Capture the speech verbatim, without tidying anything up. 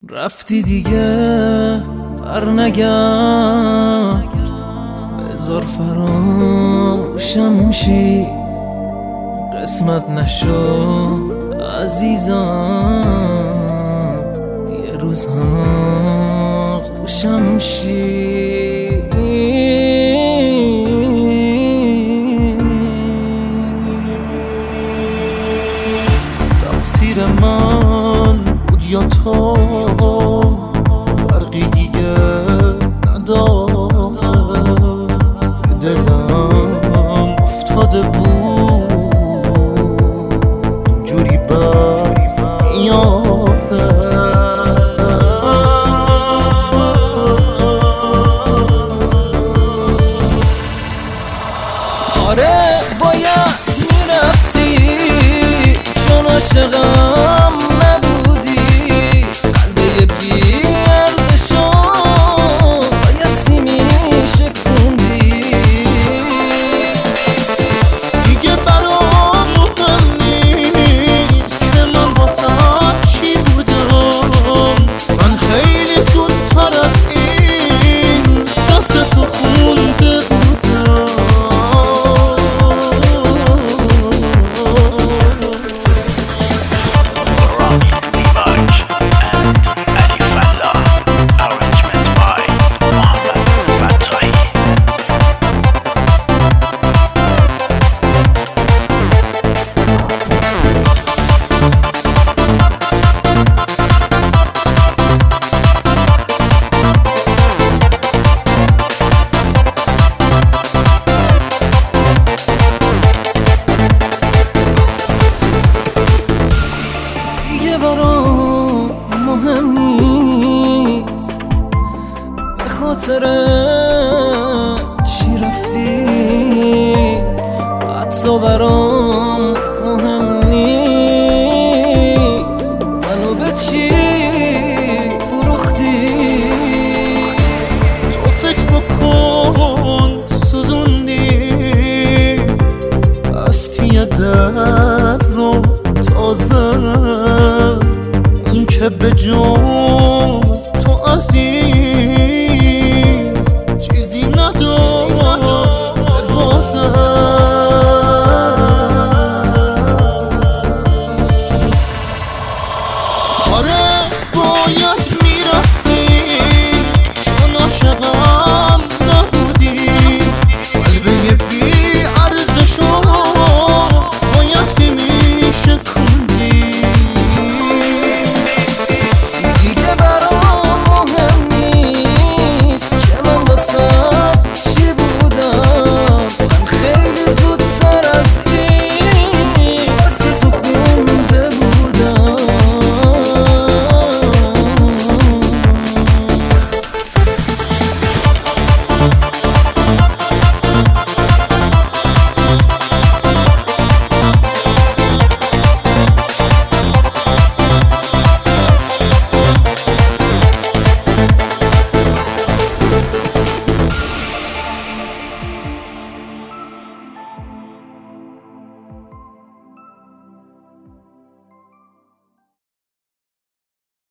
رفتی دیگه بر نگرد، بذار فراموشم شی، قسمت نشو عزیزم، یه روز هم آغوشم شی. تقصیر من بود یا تو، فرقی دیگه نداره، به دلم افتاده بود اینجوری بد میاره. آره باید میرفتی چون عاشقم نبودی، قلبه بی ارزشو بایستی میشکوندی. دیگه برام مهم نیست که من واسه چی بودم، من خیلی زودتر از این دست تو خونده بودم. برام مهم نیست به خاطر چی رفتی، حتی برام مهم نیست منو به چی فروختی. تو فکر بکن سوزوندی بستی در رو تازه، اون که به جز تو عزیز